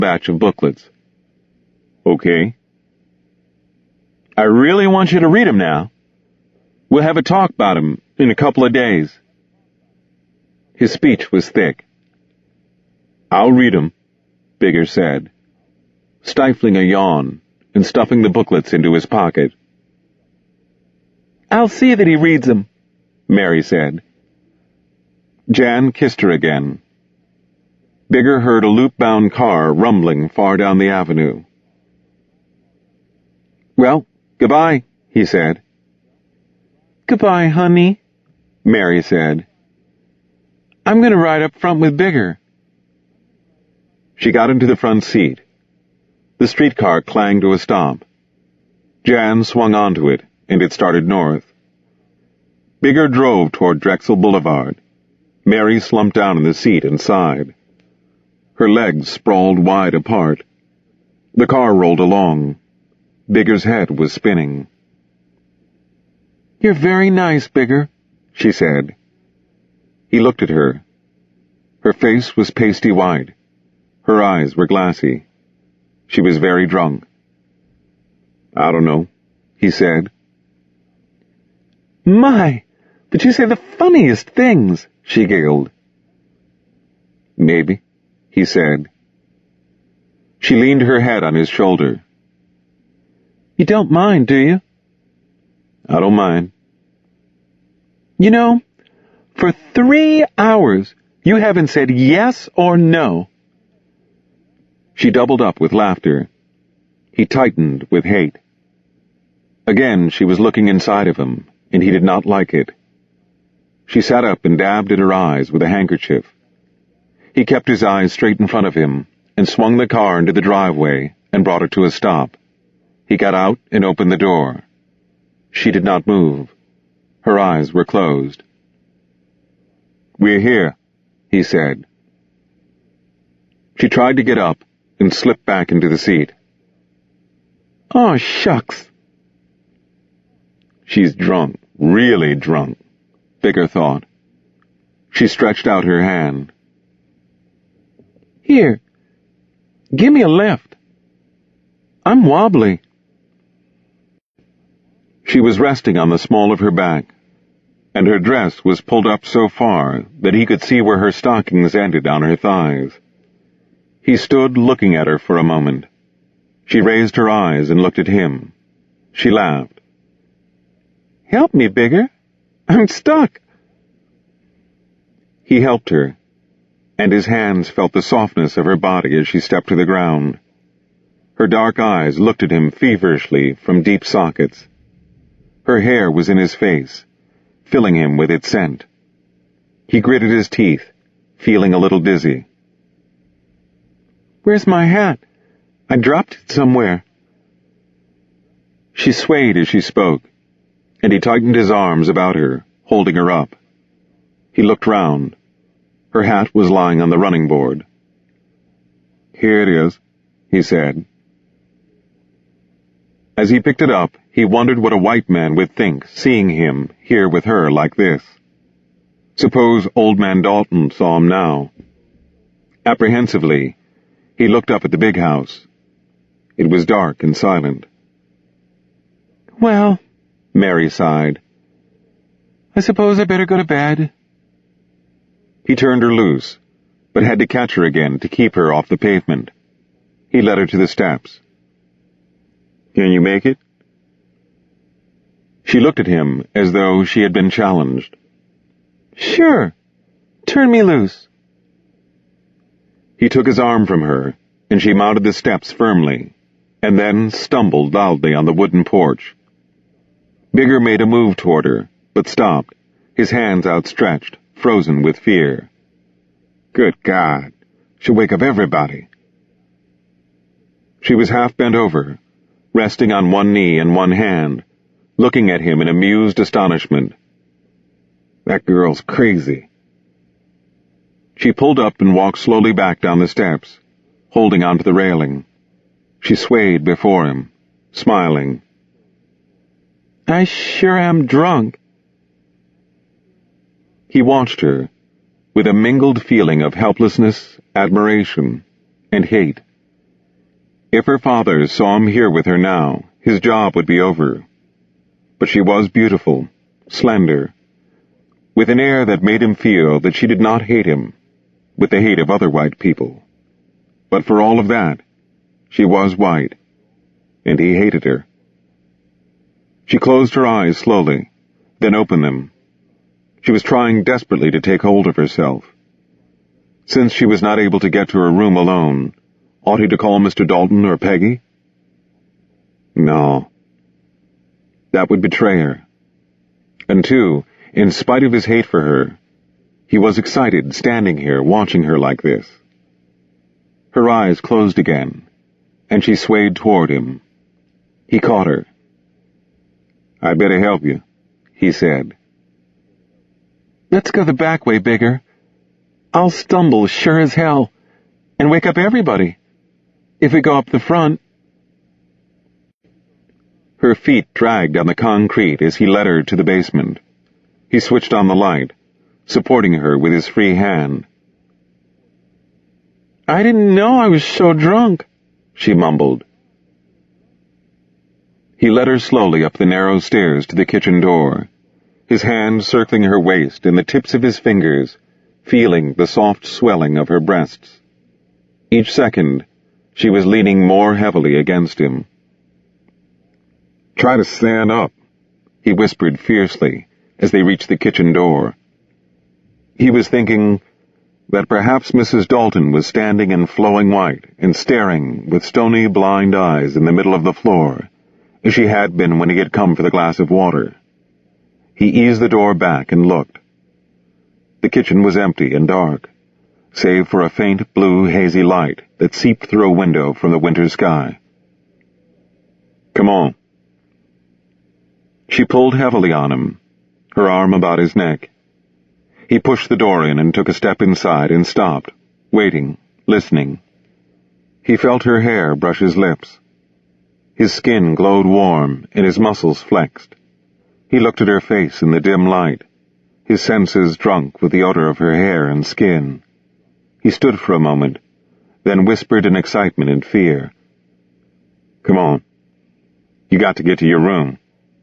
batch of booklets. Okay. I really want you to read 'em now. We'll have a talk about 'em in a couple of days. His speech was thick. I'll read 'em, Bigger said, stifling a yawn and stuffing the booklets into his pocket. I'll see that he reads 'em, Mary said. Jan kissed her again. Bigger heard a loop-bound car rumbling far down the avenue. Well, goodbye, he said. Goodbye, honey, Mary said. I'm going to ride up front with Bigger. She got into the front seat. The streetcar clanged to a stop. Jan swung onto it, and it started north. Bigger drove toward Drexel Boulevard. Mary slumped down in the seat and sighed. Her legs sprawled wide apart. The car rolled along. Bigger's head was spinning. You're very nice, Bigger, she said. He looked at her. Her face was pasty white. Her eyes were glassy. She was very drunk. I don't know, he said. My, but you say the funniest things, she giggled. Maybe, he said. She leaned her head on his shoulder. You don't mind, do you? I don't mind. You know, for 3 hours you haven't said yes or no. She doubled up with laughter. He tightened with hate. Again she was looking inside of him, and he did not like it. She sat up and dabbed at her eyes with a handkerchief. He kept his eyes straight in front of him and swung the car into the driveway and brought it to a stop. He got out and opened the door. She did not move. Her eyes were closed. We're here, he said. She tried to get up and slipped back into the seat. Oh, shucks. She's drunk, really drunk, Bigger thought. She stretched out her hand. Here, give me a lift. I'm wobbly. She was resting on the small of her back, and her dress was pulled up so far that he could see where her stockings ended on her thighs. He stood looking at her for a moment. She raised her eyes and looked at him. She laughed. Help me, Bigger. I'm stuck. He helped her, and his hands felt the softness of her body as she stepped to the ground. Her dark eyes looked at him feverishly from deep sockets. Her hair was in his face, filling him with its scent. He gritted his teeth, feeling a little dizzy. Where's my hat? I dropped it somewhere. She swayed as she spoke, and he tightened his arms about her, holding her up. He looked round. Her hat was lying on the running board. Here it is, he said. As he picked it up, he wondered what a white man would think, seeing him here with her like this. Suppose Old Man Dalton saw him now. Apprehensively, he looked up at the big house. It was dark and silent. Well, Mary sighed. I suppose I better go to bed. He turned her loose, but had to catch her again to keep her off the pavement. He led her to the steps. Can you make it? She looked at him as though she had been challenged. Sure. Turn me loose. He took his arm from her, and she mounted the steps firmly, and then stumbled loudly on the wooden porch. Bigger made a move toward her, but stopped, his hands outstretched, frozen with fear. Good God, she'll wake up everybody. She was half bent over, resting on one knee and one hand, looking at him in amused astonishment. That girl's crazy. She pulled up and walked slowly back down the steps, holding onto the railing. She swayed before him, smiling. I sure am drunk. He watched her, with a mingled feeling of helplessness, admiration, and hate. If her father saw him here with her now, his job would be over. But she was beautiful, slender, with an air that made him feel that she did not hate him with the hate of other white people. But for all of that, she was white, and he hated her. She closed her eyes slowly, then opened them. She was trying desperately to take hold of herself. Since she was not able to get to her room alone, ought he to call Mr. Dalton or Peggy? No. That would betray her. And too, in spite of his hate for her, he was excited standing here watching her like this. Her eyes closed again, and she swayed toward him. He caught her. "I'd better help you," he said. "Let's go the back way, Bigger. I'll stumble sure as hell, and wake up everybody. If we go up the front." Her feet dragged on the concrete as he led her to the basement. He switched on the light, supporting her with his free hand. "I didn't know I was so drunk," she mumbled. He led her slowly up the narrow stairs to the kitchen door, his hand circling her waist and the tips of his fingers, feeling the soft swelling of her breasts. Each second, she was leaning more heavily against him. "Try to stand up," he whispered fiercely as they reached the kitchen door. He was thinking that perhaps Mrs. Dalton was standing in flowing white and staring with stony blind eyes in the middle of the floor, as she had been when he had come for the glass of water. He eased the door back and looked. The kitchen was empty and dark, save for a faint blue hazy light that seeped through a window from the winter sky. "Come on." She pulled heavily on him, her arm about his neck. He pushed the door in and took a step inside and stopped, waiting, listening. He felt her hair brush his lips. His skin glowed warm and his muscles flexed. He looked at her face in the dim light, his senses drunk with the odor of her hair and skin. He stood for a moment, then whispered in excitement and fear. "Come on. You got to get to your room."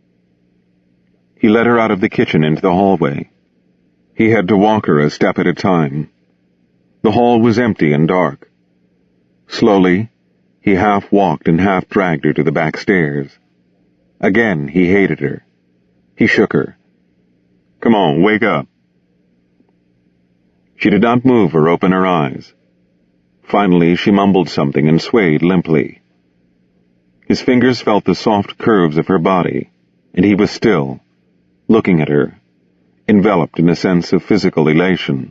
He led her out of the kitchen into the hallway. He had to walk her a step at a time. The hall was empty and dark. Slowly, he half walked and half dragged her to the back stairs. Again, he hated her. He shook her. "Come on, wake up." She did not move or open her eyes. Finally, she mumbled something and swayed limply. His fingers felt the soft curves of her body, and he was still, looking at her, enveloped in a sense of physical elation.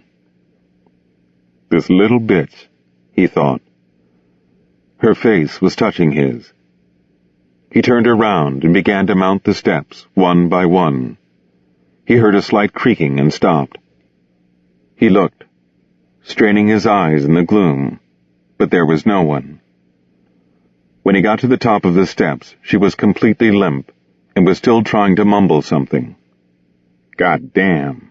"This little bitch," he thought. Her face was touching his. He turned around and began to mount the steps, one by one. He heard a slight creaking and stopped. He looked, straining his eyes in the gloom, but there was no one. When he got to the top of the steps, she was completely limp and was still trying to mumble something. God damn.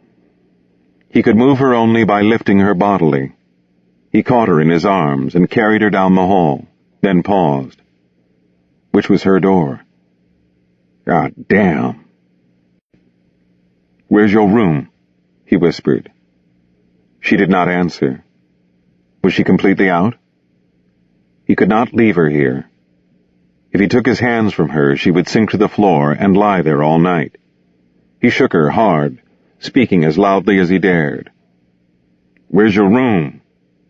He could move her only by lifting her bodily. He caught her in his arms and carried her down the hall, then paused. Which was her door? God damn. "Where's your room?" he whispered. She did not answer. Was she completely out? He could not leave her here. If he took his hands from her, she would sink to the floor and lie there all night. He shook her hard, speaking as loudly as he dared. "Where's your room?"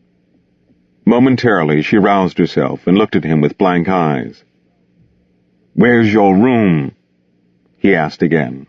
Momentarily, she roused herself and looked at him with blank eyes. "Where's your room?" he asked again.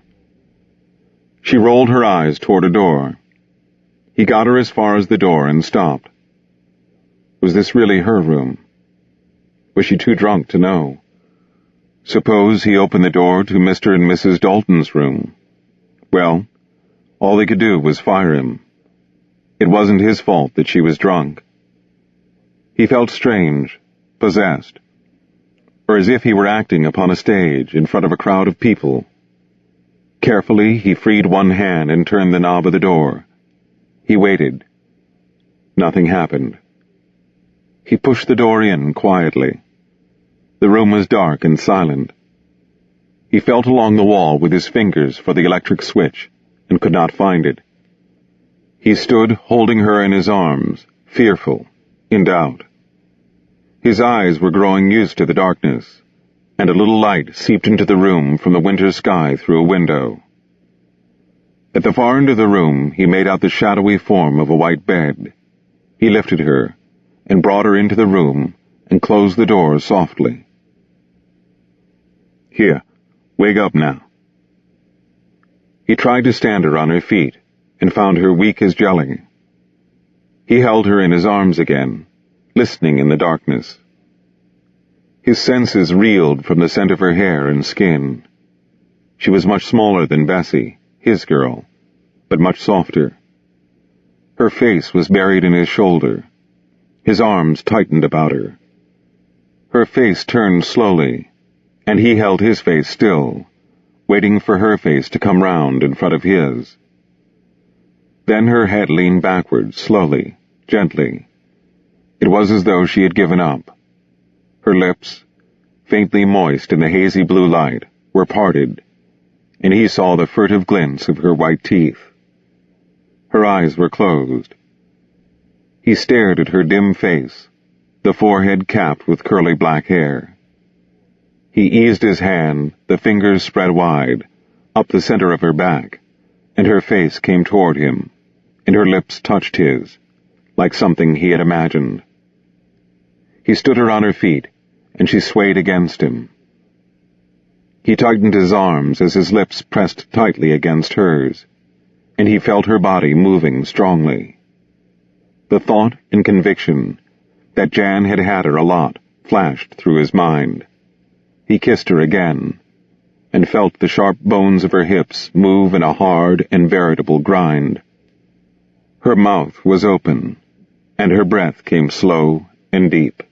She rolled her eyes toward a door. He got her as far as the door and stopped. Was this really her room? Was she too drunk to know? Suppose he opened the door to Mr. and Mrs. Dalton's room. Well, all they could do was fire him. It wasn't his fault that she was drunk. He felt strange, possessed, or as if he were acting upon a stage in front of a crowd of people. Carefully, he freed one hand and turned the knob of the door. He waited. Nothing happened. He pushed the door in quietly. The room was dark and silent. He felt along the wall with his fingers for the electric switch and could not find it. He stood holding her in his arms, fearful, in doubt. His eyes were growing used to the darkness, and a little light seeped into the room from the winter sky through a window. At the far end of the room, he made out the shadowy form of a white bed. He lifted her and brought her into the room and closed the door softly. "Here, wake up now." He tried to stand her on her feet and found her weak as jelly. He held her in his arms again, listening in the darkness. His senses reeled from the scent of her hair and skin. She was much smaller than Bessie, his girl, but much softer. Her face was buried in his shoulder. His arms tightened about her. Her face turned slowly, and he held his face still, waiting for her face to come round in front of his. Then her head leaned backward, slowly, gently. It was as though she had given up. Her lips, faintly moist in the hazy blue light, were parted, and he saw the furtive glints of her white teeth. Her eyes were closed. He stared at her dim face, the forehead capped with curly black hair. He eased his hand, the fingers spread wide, up the center of her back, and her face came toward him, and her lips touched his, like something he had imagined. He stood her on her feet, and she swayed against him. He tightened his arms as his lips pressed tightly against hers, and he felt her body moving strongly. The thought and conviction that Jan had had her a lot flashed through his mind. He kissed her again, and felt the sharp bones of her hips move in a hard and veritable grind. Her mouth was open, and her breath came slow and deep.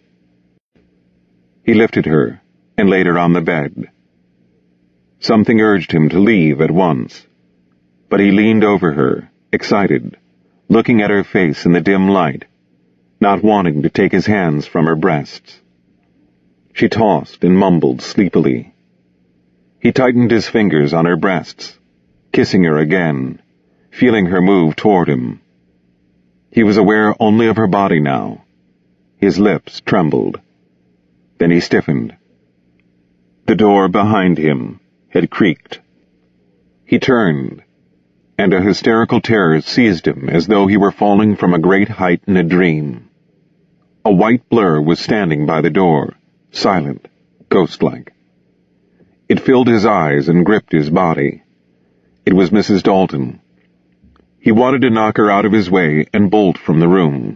He lifted her and laid her on the bed. Something urged him to leave at once, but he leaned over her, excited, looking at her face in the dim light, not wanting to take his hands from her breasts. She tossed and mumbled sleepily. He tightened his fingers on her breasts, kissing her again, feeling her move toward him. He was aware only of her body now. His lips trembled. Then he stiffened. The door behind him had creaked. He turned, and a hysterical terror seized him as though he were falling from a great height in a dream. A white blur was standing by the door, silent, ghost-like. It filled his eyes and gripped his body. It was Mrs. Dalton. He wanted to knock her out of his way and bolt from the room.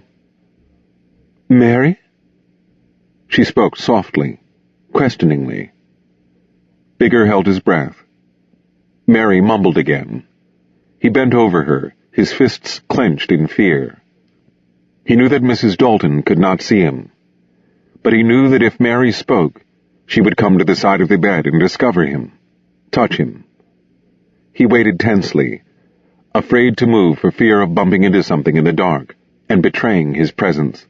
"Mary?" She spoke softly, questioningly. Bigger held his breath. Mary mumbled again. He bent over her, his fists clenched in fear. He knew that Mrs. Dalton could not see him, but he knew that if Mary spoke, she would come to the side of the bed and discover him, touch him. He waited tensely, afraid to move for fear of bumping into something in the dark and betraying his presence.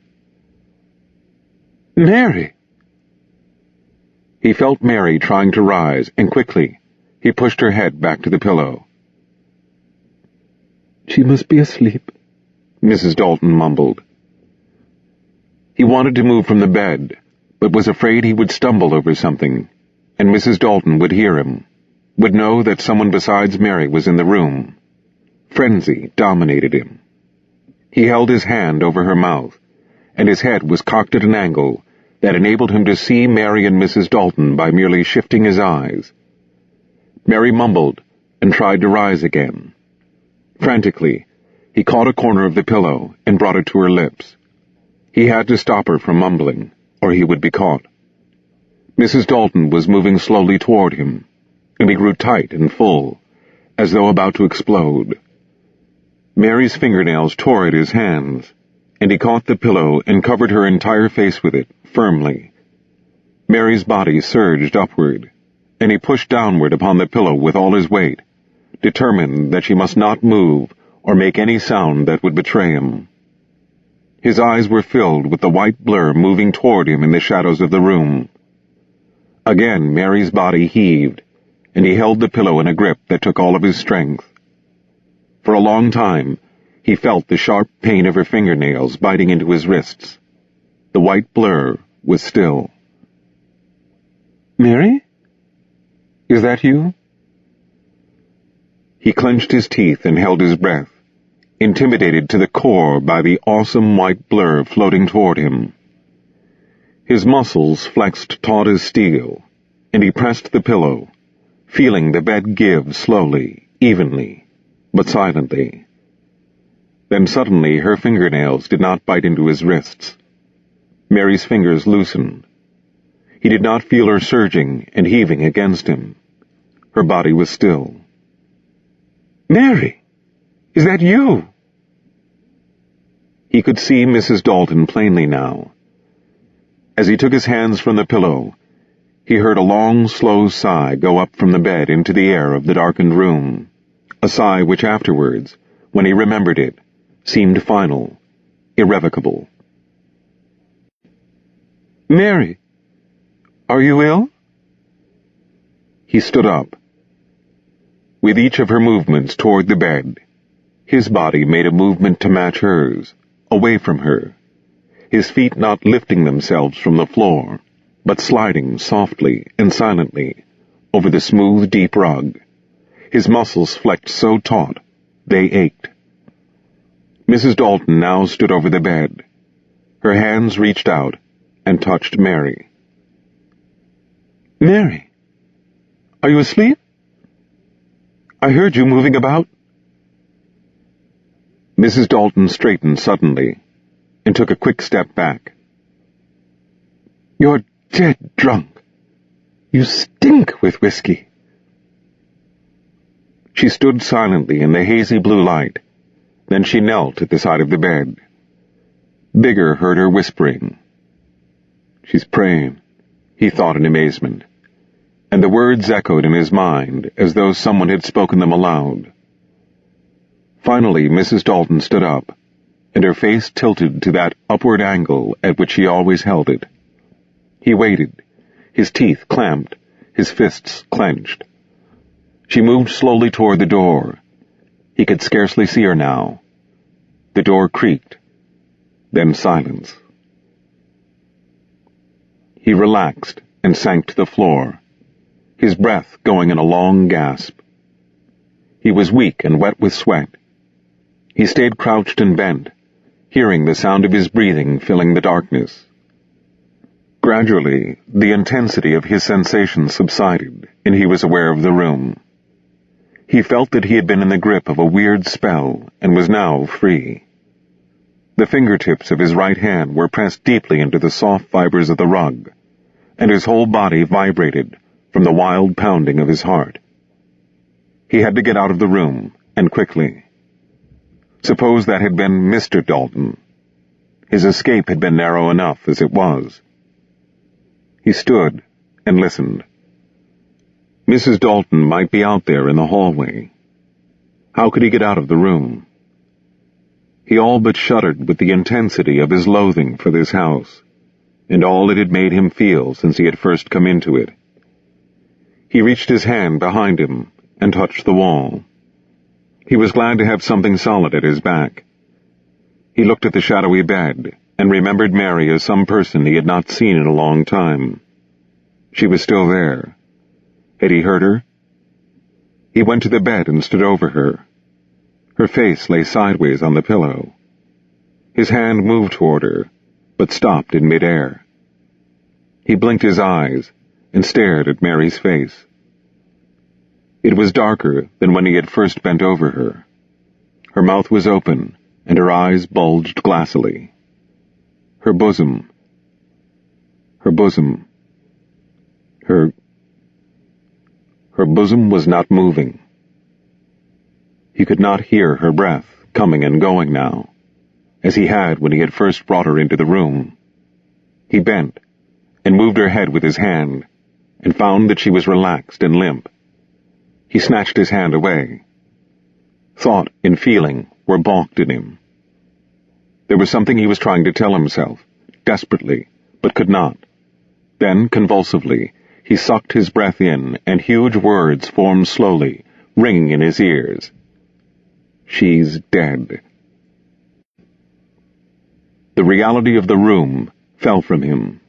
"Mary!" He felt Mary trying to rise, and quickly he pushed her head back to the pillow. "She must be asleep," Mrs. Dalton mumbled. He wanted to move from the bed, but was afraid he would stumble over something, and Mrs. Dalton would hear him, would know that someone besides Mary was in the room. Frenzy dominated him. He held his hand over her mouth, and his head was cocked at an angle that enabled him to see Mary and Mrs. Dalton by merely shifting his eyes. Mary mumbled and tried to rise again. Frantically, he caught a corner of the pillow and brought it to her lips. He had to stop her from mumbling, or he would be caught. Mrs. Dalton was moving slowly toward him, and he grew tight and full, as though about to explode. Mary's fingernails tore at his hands, and he caught the pillow and covered her entire face with it, firmly. Mary's body surged upward, and he pushed downward upon the pillow with all his weight, determined that she must not move or make any sound that would betray him. His eyes were filled with the white blur moving toward him in the shadows of the room. Again, Mary's body heaved, and he held the pillow in a grip that took all of his strength. For a long time, he felt the sharp pain of her fingernails biting into his wrists. The white blur was still. "Mary? Is that you?" He clenched his teeth and held his breath, intimidated to the core by the awesome white blur floating toward him. His muscles flexed taut as steel, and he pressed the pillow, feeling the bed give slowly, evenly, but silently. Then suddenly her fingernails did not bite into his wrists. Mary's fingers loosened. He did not feel her surging and heaving against him. Her body was still. "Mary! Is that you?" He could see Mrs. Dalton plainly now. As he took his hands from the pillow, he heard a long, slow sigh go up from the bed into the air of the darkened room, a sigh which afterwards, when he remembered it, seemed final, irrevocable. "Mary, are you ill?" He stood up. With each of her movements toward the bed, his body made a movement to match hers, away from her, his feet not lifting themselves from the floor, but sliding softly and silently over the smooth, deep rug, his muscles flexed so taut they ached. Mrs. Dalton now stood over the bed. Her hands reached out and touched Mary. "Mary, are you asleep? I heard you moving about." Mrs. Dalton straightened suddenly and took a quick step back. "You're dead drunk. You stink with whiskey." She stood silently in the hazy blue light. Then she knelt at the side of the bed. Bigger heard her whispering. "She's praying," he thought in amazement, and the words echoed in his mind as though someone had spoken them aloud. Finally, Mrs. Dalton stood up, and her face tilted to that upward angle at which she always held it. He waited, his teeth clamped, his fists clenched. She moved slowly toward the door. He could scarcely see her now. The door creaked, then silence. He relaxed and sank to the floor, his breath going in a long gasp. He was weak and wet with sweat. He stayed crouched and bent, hearing the sound of his breathing filling the darkness. Gradually, the intensity of his sensations subsided, and he was aware of the room. He felt that he had been in the grip of a weird spell and was now free. The fingertips of his right hand were pressed deeply into the soft fibers of the rug, and his whole body vibrated from the wild pounding of his heart. He had to get out of the room, and quickly. Suppose that had been Mr. Dalton. His escape had been narrow enough as it was. He stood and listened. Mrs. Dalton might be out there in the hallway. How could he get out of the room? He all but shuddered with the intensity of his loathing for this house, and all it had made him feel since he had first come into it. He reached his hand behind him and touched the wall. He was glad to have something solid at his back. He looked at the shadowy bed and remembered Mary as some person he had not seen in a long time. She was still there. Had he heard her? He went to the bed and stood over her. Her face lay sideways on the pillow. His hand moved toward her, but stopped in midair. He blinked his eyes and stared at Mary's face. It was darker than when he had first bent over her. Her mouth was open, and her eyes bulged glassily. Her bosom. Her bosom was not moving. He could not hear her breath coming and going now, as he had when he had first brought her into the room. He bent and moved her head with his hand, and found that she was relaxed and limp. He snatched his hand away. Thought and feeling were balked in him. There was something he was trying to tell himself, desperately, but could not. Then, convulsively, he sucked his breath in, and huge words formed slowly, ringing in his ears. She's dead. The reality of the room fell from him.